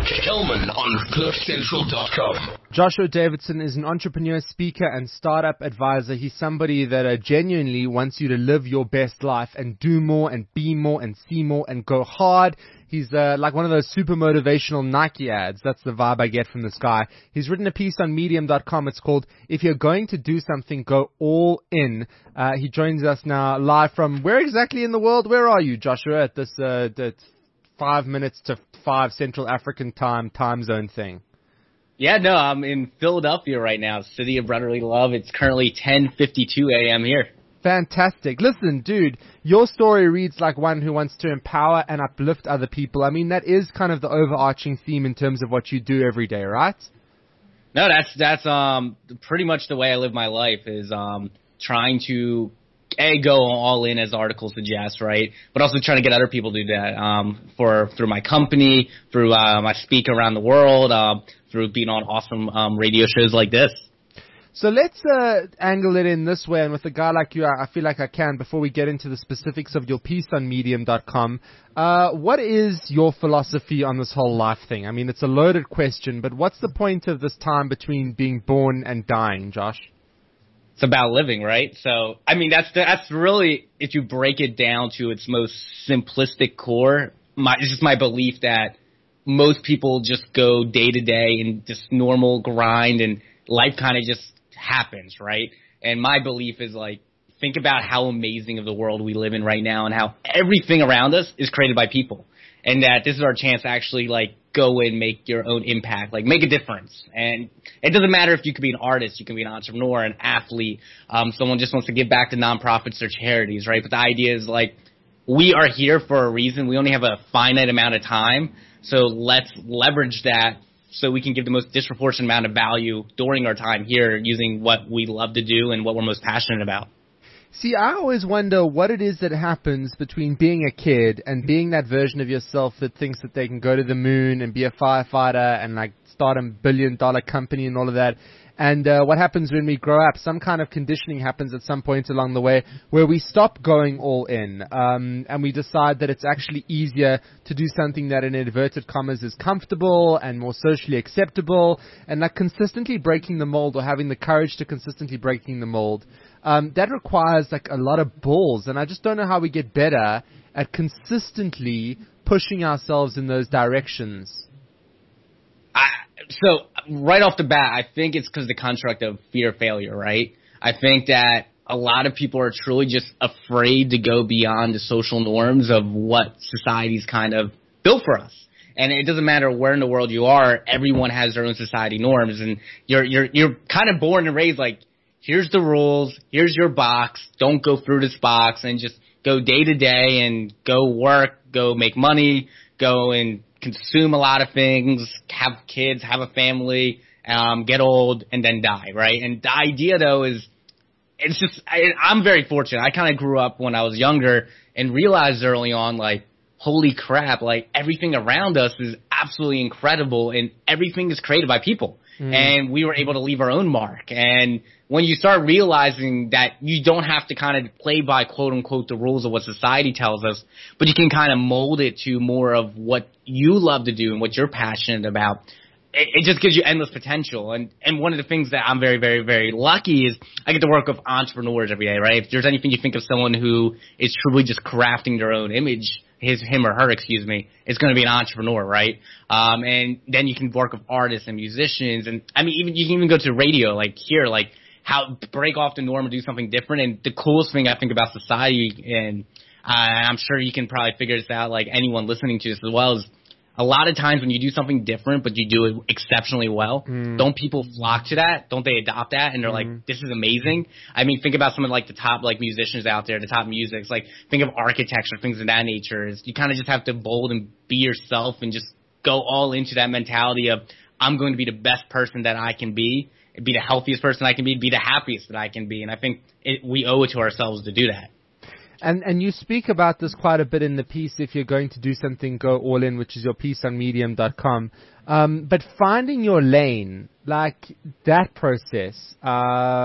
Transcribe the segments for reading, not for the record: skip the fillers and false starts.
Kelman on CliffCentral.com. Joshua Davidson is an entrepreneur, speaker, and startup advisor. He's somebody that genuinely wants you to live your best life and do more and be more and see more and go hard. He's like one of those super motivational Nike ads. That's the vibe I get from this guy. He's written a piece on Medium.com. It's called "If You're Going to Do Something, Go All In." He joins us now live from where exactly in the world? Where are you, Joshua, at this 5 minutes to 5 Central African time zone thing? Yeah, no, I'm in Philadelphia right now, city of brotherly love. It's currently 10:52 a.m. here. Fantastic. Listen, dude, your story reads like one who wants to empower and uplift other people. I mean, that is kind of the overarching theme in terms of what you do every day, right? No, that's pretty much the way I live my life is trying to go all in, as the article suggests, right? But also trying to get other people to do that through my company, through my speak around the world, through being on awesome radio shows like this. So let's angle it in this way, and with a guy like you, I feel like I can, before we get into the specifics of your piece on Medium.com, what is your philosophy on this whole life thing? I mean, it's a loaded question, but what's the point of this time between being born and dying, Josh? It's about living, right? So, I mean, that's really, if you break it down to its most simplistic core, it's just my belief that most people just go day to day and just normal grind, and life kind of just happens, right? And my belief is like, think about how amazing of the world we live in right now and how everything around us is created by people. And that this is our chance to actually like go and make your own impact, like make a difference. And it doesn't matter if you could be an artist, you can be an entrepreneur, an athlete, someone just wants to give back to nonprofits or charities, right? But the idea is like, we are here for a reason. We only have a finite amount of time. So let's leverage that so we can give the most disproportionate amount of value during our time here using what we love to do and what we're most passionate about. See, I always wonder what it is that happens between being a kid and being that version of yourself that thinks that they can go to the moon and be a firefighter and like start a billion-dollar company and all of that. And what happens when we grow up? Some kind of conditioning happens at some point along the way where we stop going all in, and we decide that it's actually easier to do something that in inverted commas is comfortable and more socially acceptable, and like consistently breaking the mold or having the courage to consistently breaking the mold. That requires like a lot of balls, and I just don't know how we get better at consistently pushing ourselves in those directions. So right off the bat, I think it's because of the construct of fear of failure, right? I think that a lot of people are truly just afraid to go beyond the social norms of what society's kind of built for us. And it doesn't matter where in the world you are, everyone has their own society norms, and you're kind of born and raised like, here's the rules, here's your box, don't go through this box, and just go day to day and go work, go make money, go and consume a lot of things, have kids, have a family, get old, and then die, right? And the idea, though, is it's just I'm very fortunate. I kind of grew up when I was younger and realized early on, like, holy crap, like, everything around us is absolutely incredible, and everything is created by people. And we were able to leave our own mark. And when you start realizing that you don't have to kind of play by, quote unquote, the rules of what society tells us, but you can kind of mold it to more of what you love to do and what you're passionate about, it just gives you endless potential. And one of the things that I'm very, very, very lucky is I get to work with entrepreneurs every day, right? If there's anything you think of someone who is truly just crafting their own image, him or her, it's going to be an entrepreneur, right? And then you can work with artists and musicians. And I mean, you can even go to radio, like here, like how break off the norm and do something different. And the coolest thing I think about society, and I'm sure you can probably figure this out, like anyone listening to this as well, is a lot of times when you do something different, but you do it exceptionally well, don't people flock to that? Don't they adopt that? And they're like, this is amazing. I mean, think about some of like the top like musicians out there, the top musics, like think of architecture, things of that nature. You kind of just have to bold and be yourself and just go all into that mentality of I'm going to be the best person that I can be the healthiest person I can be the happiest that I can be. And I think we owe it to ourselves to do that. And you speak about this quite a bit in the piece, if you're going to do something, go all in, which is your piece on Medium.com. But finding your lane, like that process,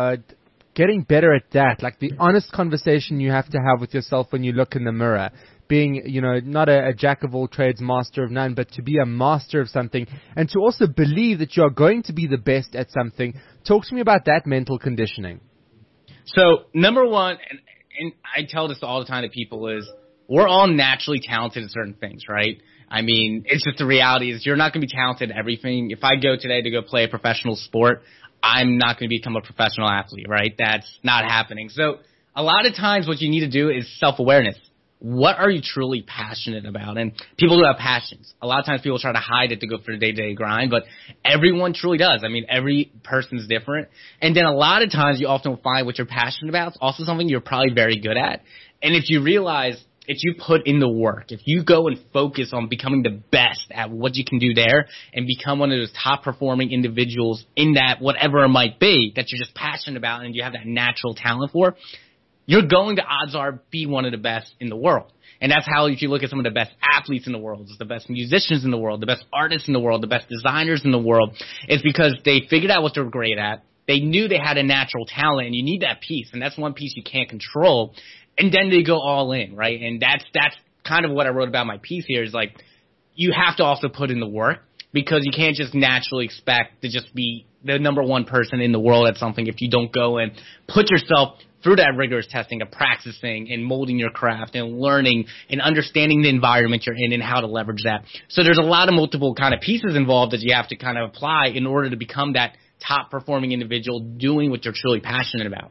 getting better at that, like the honest conversation you have to have with yourself when you look in the mirror, being, not a jack of all trades, master of none, but to be a master of something and to also believe that you are going to be the best at something. Talk to me about that mental conditioning. So number one, and I tell this all the time to people, is we're all naturally talented at certain things, right? I mean, it's just the reality is you're not going to be talented at everything. If I go today to go play a professional sport, I'm not going to become a professional athlete, right? That's not happening. So a lot of times what you need to do is self-awareness. What are you truly passionate about? And people who have passions, a lot of times people try to hide it to go for the day-to-day grind, but everyone truly does. I mean, every person's different. And then a lot of times you often find what you're passionate about is also something you're probably very good at. And if you realize, if you put in the work, if you go and focus on becoming the best at what you can do there and become one of those top performing individuals in that whatever it might be that you're just passionate about and you have that natural talent for, you're going to, odds are, be one of the best in the world. And that's how, if you look at some of the best athletes in the world, the best musicians in the world, the best artists in the world, the best designers in the world, it's because they figured out what they're great at. They knew they had a natural talent, and you need that piece, and that's one piece you can't control. And then they go all in, right? And that's kind of what I wrote about my piece here is like, you have to also put in the work because you can't just naturally expect to just be the number one person in the world at something if you don't go and put yourself through that rigorous testing of practicing and molding your craft and learning and understanding the environment you're in and how to leverage that. So there's a lot of multiple kind of pieces involved that you have to kind of apply in order to become that top performing individual doing what you're truly passionate about.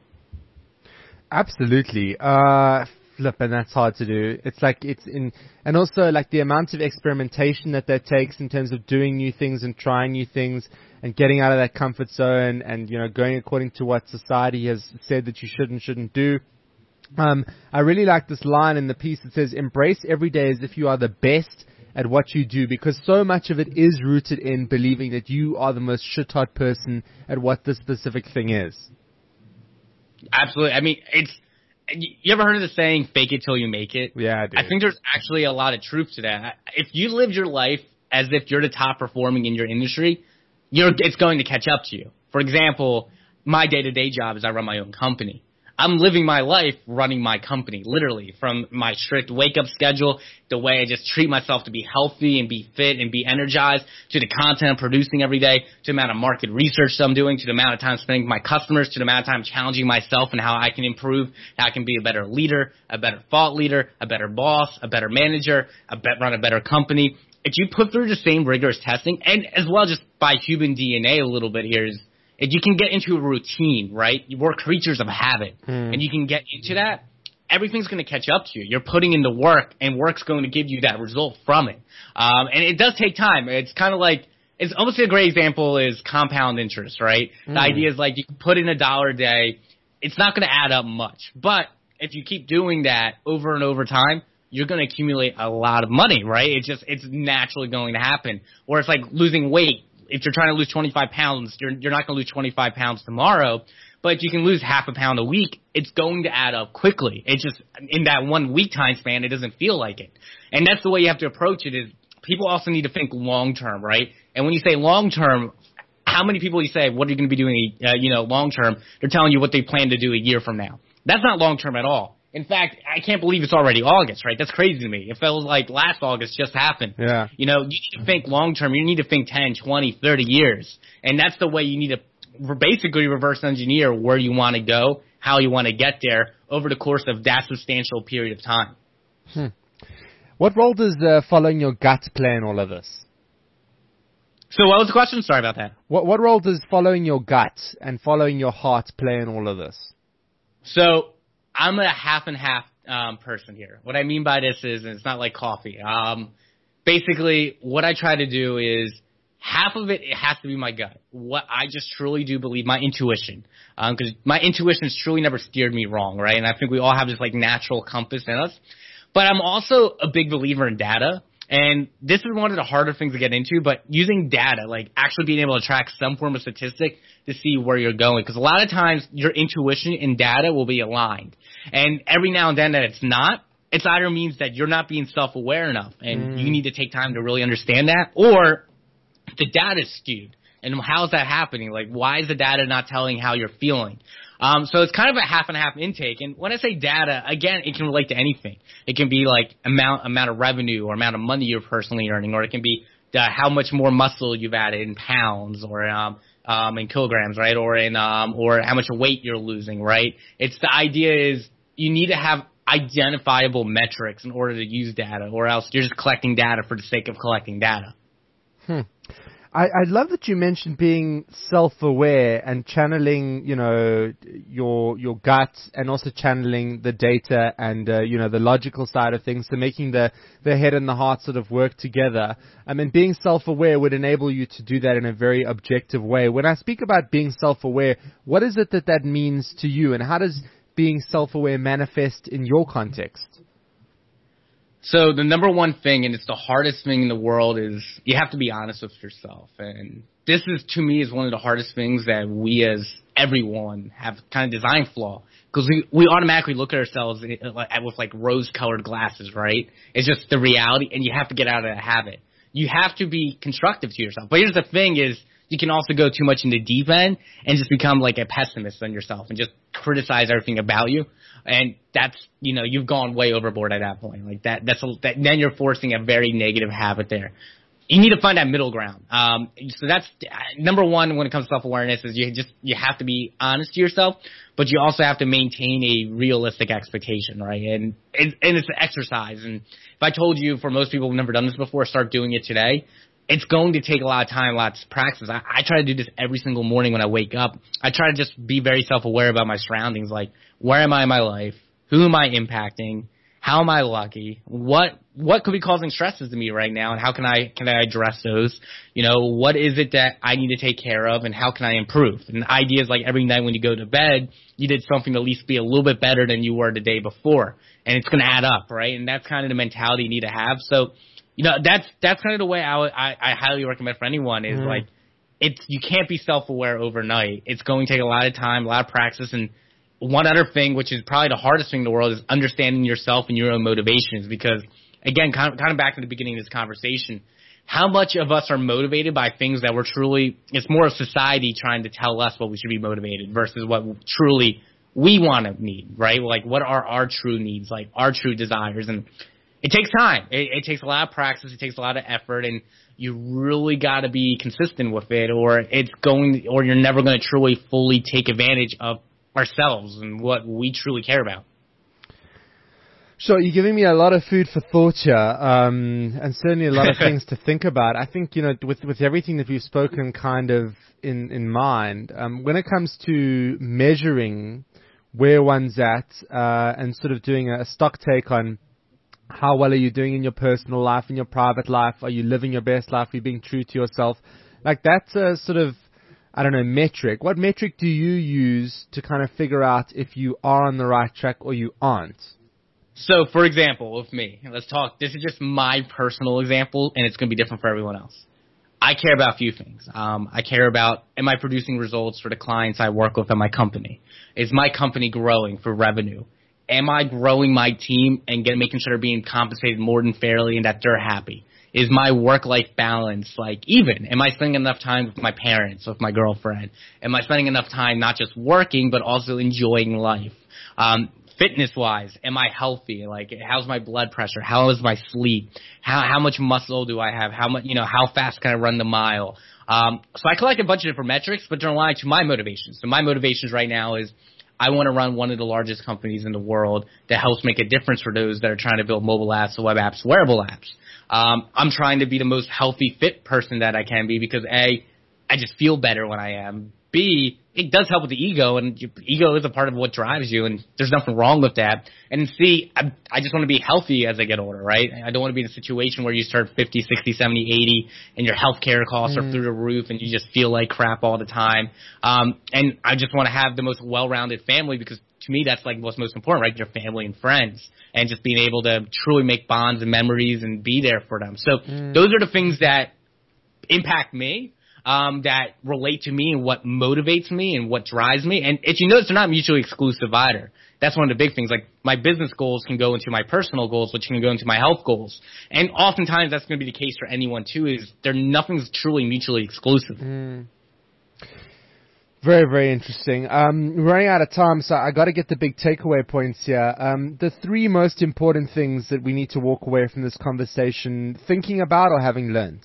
Absolutely. And that's hard to do. It's like and also like the amount of experimentation that takes in terms of doing new things and trying new things and getting out of that comfort zone and, going according to what society has said that you shouldn't do. I really like this line in the piece that says, embrace every day as if you are the best at what you do, because so much of it is rooted in believing that you are the most shit-hot person at what this specific thing is. Absolutely. I mean, you ever heard of the saying, fake it till you make it? Yeah, I do. I think there's actually a lot of truth to that. If you live your life as if you're the top performing in your industry, it's going to catch up to you. For example, my day-to-day job is I run my own company. I'm living my life running my company, literally, from my strict wake-up schedule, the way I just treat myself to be healthy and be fit and be energized, to the content I'm producing every day, to the amount of market research that I'm doing, to the amount of time spending with my customers, to the amount of time challenging myself and how I can improve, how I can be a better leader, a better thought leader, a better boss, a better manager, run a better company. If you put through the same rigorous testing, and as well just by human DNA a little bit here, is if you can get into a routine, right? We're creatures of habit, and you can get into that, everything's going to catch up to you. You're putting in the work, and work's going to give you that result from it. And it does take time. It's kind of like, it's almost a great example is compound interest, right? The idea is like you can put in $1 a day. It's not going to add up much. But if you keep doing that over and over time, you're going to accumulate a lot of money, right? It's naturally going to happen. Or it's like losing weight. If you're trying to lose 25 pounds, you're not going to lose 25 pounds tomorrow, but if you can lose half a pound a week, it's going to add up quickly. It's just in that 1 week time span, it doesn't feel like it. And that's the way you have to approach it is people also need to think long term, right? And when you say long term, how many people you say, what are you going to be doing, long term? They're telling you what they plan to do a year from now. That's not long term at all. In fact, I can't believe it's already August, right? That's crazy to me. It feels like last August just happened. Yeah. You need to think long term. You need to think 10, 20, 30 years. And that's the way you need to basically reverse engineer where you want to go, how you want to get there over the course of that substantial period of time. What role does following your gut play in all of this? So what was the question? Sorry about that. What role does following your gut and following your heart play in all of this? So I'm a half and half person here. What I mean by this is, and it's not like coffee. Basically, what I try to do is half of it has to be my gut. What I just truly do believe, my intuition, because my intuition has truly never steered me wrong, right? And I think we all have this like natural compass in us. But I'm also a big believer in data. And this is one of the harder things to get into, but using data, like actually being able to track some form of statistic to see where you're going. Because a lot of times your intuition and data will be aligned. And every now and then that it's not, it either means that you're not being self-aware enough and you need to take time to really understand that, or the data is skewed. And how is that happening? Like, why is the data not telling how you're feeling? So it's kind of a half and half intake. And when I say data, again, it can relate to anything. It can be like amount of revenue or amount of money you're personally earning, or it can be how much more muscle you've added in pounds or in kilograms, right? Or or how much weight you're losing, right? It's the idea is you need to have identifiable metrics in order to use data, or else you're just collecting data for the sake of collecting data. I love that you mentioned being self-aware and channeling, your gut, and also channeling the data and, the logical side of things. So making the head and the heart sort of work together. I mean, being self-aware would enable you to do that in a very objective way. When I speak about being self-aware, what is it that means to you, and how does being self-aware manifest in your context? So the number one thing, and it's the hardest thing in the world, is you have to be honest with yourself. And this is, to me, is one of the hardest things that we as everyone have kind of design flaw. Because we automatically look at ourselves with like rose-colored glasses, right? It's just the reality, and you have to get out of that habit. You have to be constructive to yourself. But here's the thing is, you can also go too much in the deep end and just become like a pessimist on yourself and just criticize everything about you. And that's, you've gone way overboard at that point. Like then you're forcing a very negative habit there. You need to find that middle ground. So that's number one when it comes to self-awareness is you have to be honest to yourself, but you also have to maintain a realistic expectation, right? And it's an exercise. And if I told you, for most people who've never done this before, start doing it today, it's going to take a lot of time, lots of practice. I try to do this every single morning when I wake up. I try to just be very self-aware about my surroundings, like where am I in my life? Who am I impacting? How am I lucky? What could be causing stresses to me right now, and how can I address those? What is it that I need to take care of, and how can I improve? And the idea is like every night when you go to bed, you did something to at least be a little bit better than you were the day before, and it's going to add up, right? And that's kind of the mentality you need to have. So, that's kind of the way I highly recommend for anyone is like, you can't be self-aware overnight. It's going to take a lot of time, a lot of practice. And one other thing, which is probably the hardest thing in the world, is understanding yourself and your own motivations. Because again, kind of back to the beginning of this conversation, how much of us are motivated by things that it's more of society trying to tell us what we should be motivated versus what truly we want to need, right? Like what are our true needs, like our true desires. And it takes time. It takes a lot of practice. It takes a lot of effort, and you really got to be consistent with it, or you're never going to truly fully take advantage of ourselves and what we truly care about. Sure, you're giving me a lot of food for thought here, and certainly a lot of things to think about. I think, with everything that we've spoken kind of in mind, when it comes to measuring where one's at, and sort of doing a stock take on how well are you doing in your personal life, in your private life? Are you living your best life? Are you being true to yourself? Like that's a sort of, metric. What metric do you use to kind of figure out if you are on the right track or you aren't? So, for example, with me, let's talk. This is just my personal example, and it's going to be different for everyone else. I care about a few things. I care about, am I producing results for the clients I work with at my company? Is my company growing for revenue? Am I growing my team and making sure they're being compensated more than fairly and that they're happy? Is my work-life balance even? Am I spending enough time with my parents, with my girlfriend? Am I spending enough time not just working but also enjoying life? Fitness-wise, am I healthy? How's my blood pressure? How is my sleep? How much muscle do I have? How fast can I run the mile? So I collect a bunch of different metrics, but they're aligned to my motivations. So my motivations right now is I want to run one of the largest companies in the world that helps make a difference for those that are trying to build mobile apps, web apps, wearable apps. I'm trying to be the most healthy, fit person that I can be because A, I just feel better when I am. B, it does help with the ego, and ego is a part of what drives you, and there's nothing wrong with that. And C, I just want to be healthy as I get older, right? I don't want to be in a situation where you start 50, 60, 70, 80, and your health care costs are through the roof, and you just feel like crap all the time. And I just want to have the most well-rounded family because to me that's what's most important, right? Your family and friends, and just being able to truly make bonds and memories and be there for them. So those are the things that impact me. That relate to me and what motivates me and what drives me. And if you notice, they're not mutually exclusive either. That's one of the big things. My business goals can go into my personal goals, which can go into my health goals. And oftentimes that's going to be the case for anyone too, is nothing's truly mutually exclusive. Very, very interesting. We're running out of time, so I got to get the big takeaway points here. The 3 most important things that we need to walk away from this conversation thinking about or having learned.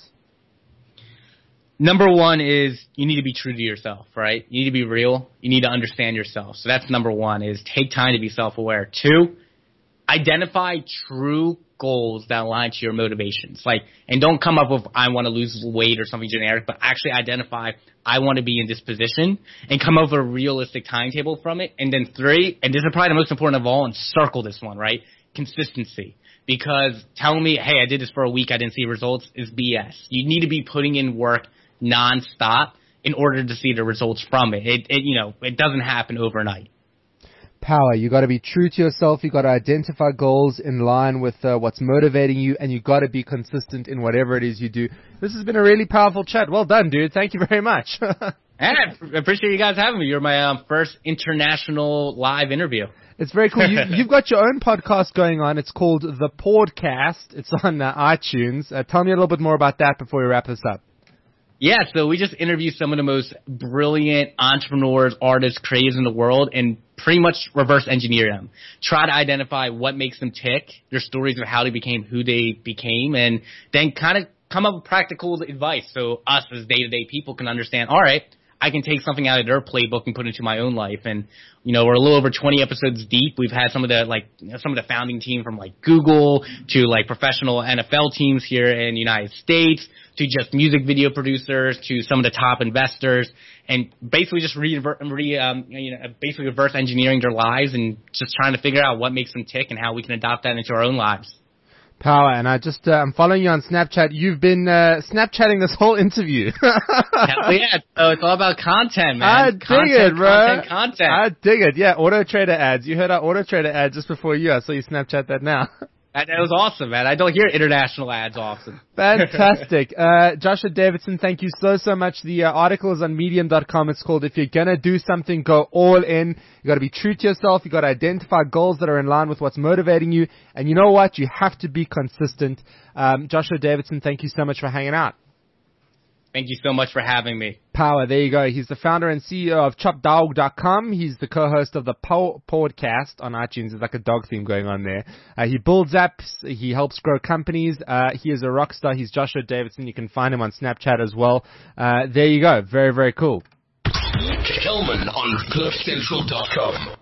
Number 1 is you need to be true to yourself, right? You need to be real. You need to understand yourself. So that's number 1 is take time to be self-aware. 2, identify true goals that align to your motivations. And don't come up with, I want to lose weight or something generic, but actually identify, I want to be in this position and come up with a realistic timetable from it. And then 3, and this is probably the most important of all, and circle this one, right? Consistency. Because telling me, hey, I did this for a week, I didn't see results is BS. You need to be putting in work nonstop in order to see the results from it. It doesn't happen overnight. Power. You got to be true to yourself. You got to identify goals in line with what's motivating you, and you got to be consistent in whatever it is you do. This has been a really powerful chat. Well done, dude. Thank you very much. And I appreciate you guys having me. You're my first international live interview. It's very cool. You've got your own podcast going on. It's called The Podcast. It's on iTunes. Tell me a little bit more about that before we wrap this up. Yeah, so we just interview some of the most brilliant entrepreneurs, artists, creators in the world, and pretty much reverse engineer them. Try to identify what makes them tick, their stories of how they became who they became, and then kind of come up with practical advice so us as day-to-day people can understand, all right, I can take something out of their playbook and put it into my own life. And, we're a little over 20 episodes deep. We've had some of the founding team from Google to professional NFL teams here in the United States to just music video producers to some of the top investors, and basically just basically reverse engineering their lives and just trying to figure out what makes them tick and how we can adopt that into our own lives. Power, and I'm following you on Snapchat. You've been Snapchatting this whole interview. Hell yeah, so it's all about content, man. I dig it, bro. Content. I dig it. Yeah, Auto Trader ads. You heard our Auto Trader ad just before you. I saw you Snapchat that now. That was awesome, man. I don't hear international ads often. Fantastic. Joshua Davidson, thank you so much. The article is on medium.com. It's called If You're Gonna Do Something, Go All In. You gotta be true to yourself. You gotta identify goals that are in line with what's motivating you. And you know what? You have to be consistent. Joshua Davidson, thank you so much for hanging out. Thank you so much for having me. Power, there you go. He's the founder and CEO of ChopDog.com. He's the co-host of the Podcast on iTunes. There's like a dog theme going on there. He builds apps. He helps grow companies. He is a rock star. He's Joshua Davidson. You can find him on Snapchat as well. There you go. Very, very cool. Kelman on CliffCentral.com.